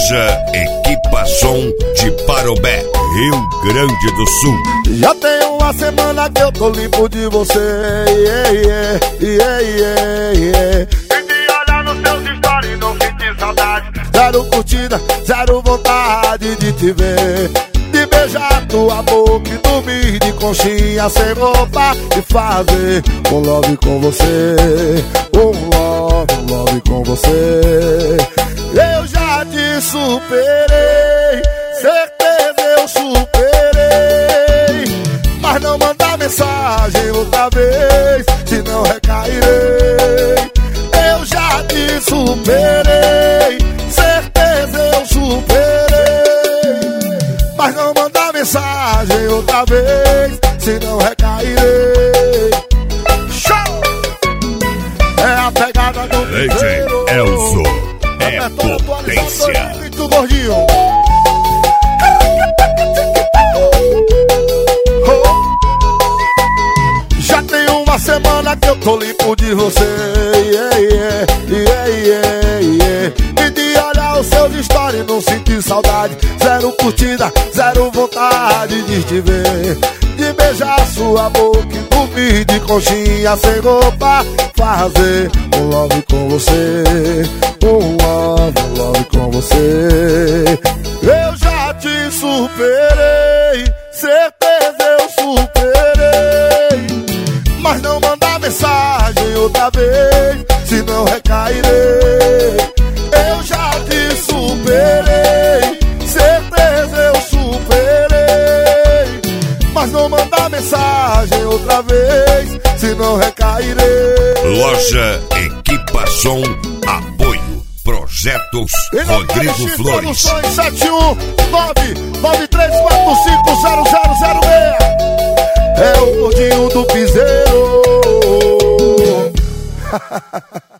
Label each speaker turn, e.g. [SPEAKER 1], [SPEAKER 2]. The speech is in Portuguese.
[SPEAKER 1] Loja Equipação de Parobé, Rio Grande do Sul.
[SPEAKER 2] Já tem uma semana que eu tô limpo de você, E de olhar nos seus stories e não sentir saudade. Zero curtida, zero vontade de te ver, de beijar tua boca e dormir de conchinha sem roupa, e fazer um love com você, um love com você. Eu já te superei, certeza eu superei, mas não mandar mensagem outra vez, senão recairei. Eu já te superei, certeza eu superei, mas não mandar mensagem outra vez, senão recairei. Show! É a pegada do
[SPEAKER 1] DJ Elzo, é potência.
[SPEAKER 2] Muito gordinho. Já tem uma semana que eu tô limpo de você, E de olhar os seus stories e não sentir saudade. Zero curtida, zero vontade de te ver, de beijar sua boca e dormir de conchinha sem roupa, fazer um love com você, um love com você. Eu já te superei, certeza eu superei, mas não mandar mensagem outra vez, senão recairei. Eu já te superei, certeza eu superei, mas não mandar mensagem outra vez, senão recairei.
[SPEAKER 1] Loja Equipação, apoio Projetos Rodrigo Flores.
[SPEAKER 2] 71993450006. É o gordinho do piseiro.